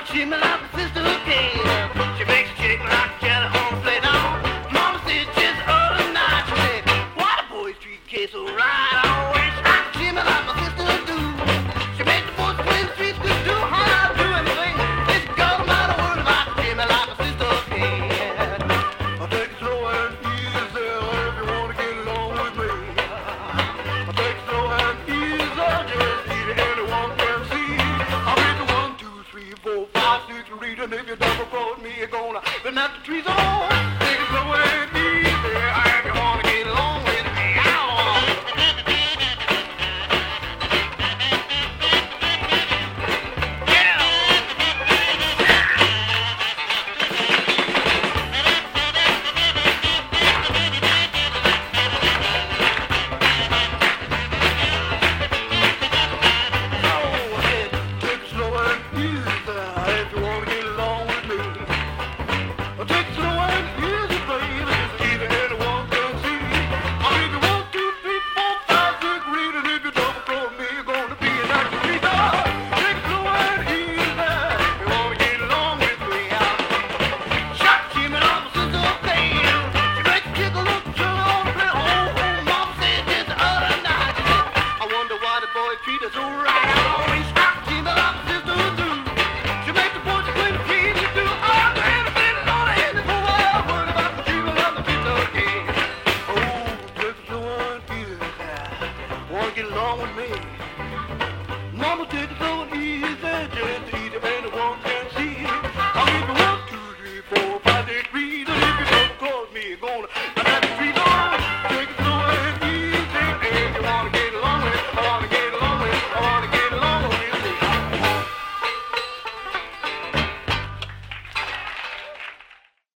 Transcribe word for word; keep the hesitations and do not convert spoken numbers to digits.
She me like a sister again. She makes a chicken like jelly on a plate. Now, Mama said just the other night. She said, why the boys treat queso right? I wish I could she me like my sister do. She makes the boys play the streets good do. How I do anything? This girl might have word about she me like my sister again. I'll take it slow and easy if you want to get along with me. I'll take it slow and easy, just easy anyone can see. I'll be the one, two, three, four, five, six, read, and if you double cross me, you're gonna been at the trees all